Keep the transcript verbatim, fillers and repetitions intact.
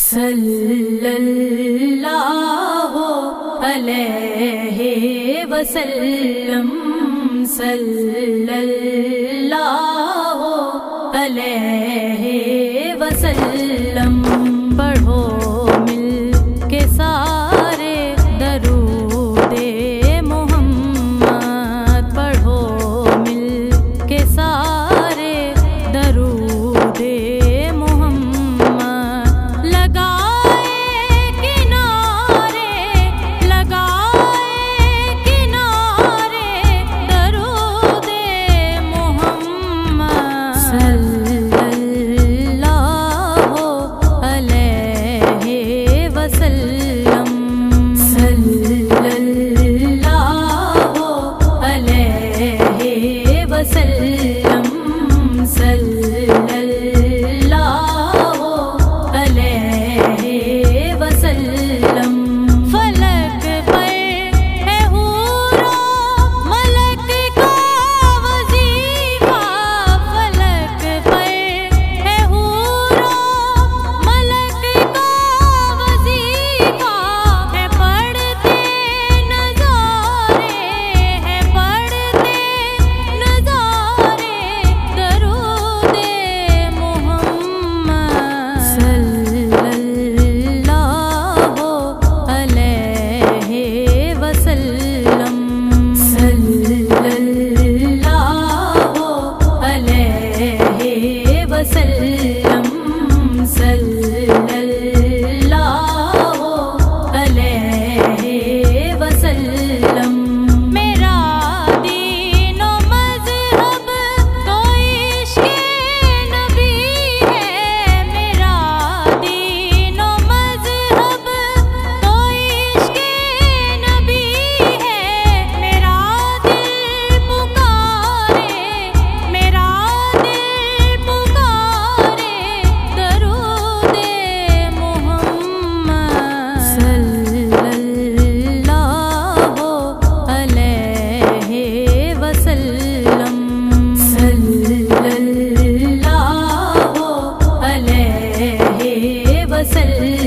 सल्लल्लाहु अलैहि वसल्लम सल्लल्लाहु अलैहि वसल्लम। पढ़ो मिल के सारे दरूदे मोहम्मद, पढ़ो मिल के सारे दरूदे मोहम्मद। लगाए किनारे लगाए किनारे दरूदे मोहम्मद सल्लल्लाहु अलैहि वसल्लम सल्लल्लाहु अलैहि वसल्लम सल्लल्लाहु अलैहि वसल्लम। फलक पर है हूरो मलक का वजीफा, फलक पर है हूरो मलक का वजीफा। है पढ़ते नजारे है पढ़ते नजारे दरूदे मोहम्मद सल्लल्लाहु अलैहि वसल्लम सल्लल्लाहु अलैहि वसल्लम सल्लल्लाहु अलैहि वसल्लम। मेरा दीनो मज़हब तो इश्क़े नबी है, मेरा दीनो मज़हब तो इश्क़े नबी है। मेरा दिल पुकारे मेरा दिल पुकारे दरूदे मोहम्मद सल्लल्लाहु अलैहि वसल्लम सल्लल्लाहु अलैहि वसल्लम।